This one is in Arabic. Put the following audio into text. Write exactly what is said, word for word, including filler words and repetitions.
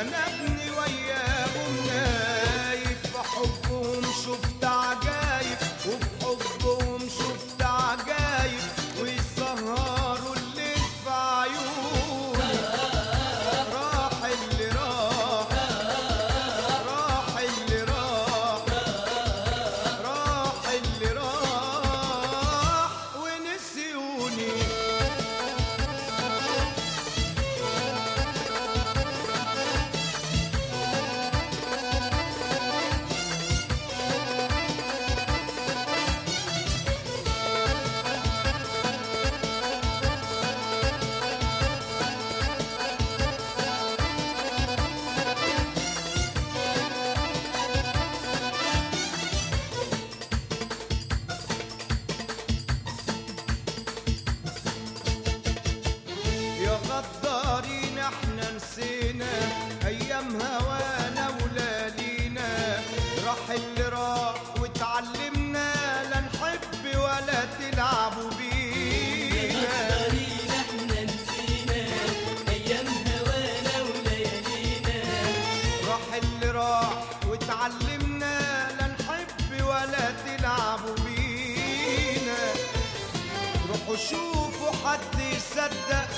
انا ابني وياهم نايف، في حبهم شفت عجايب وفي حبهم شفت عجايب، ويسهروا الليل في عيوني. راح اللي راح، راح اللي راح، راح اللي راح ونسيوني. يا غدارين احنا نسينا ايام هوانا ولالينا. راح اللي راح واتعلمنا لا نحب ولا تلعبوا بينا. يا غدارين احنا نسينا ايام هوانا وليالينا. راح اللي راح واتعلمنا لا نحب ولا تلعبوا بينا. روحوا شوفوا حد يصدق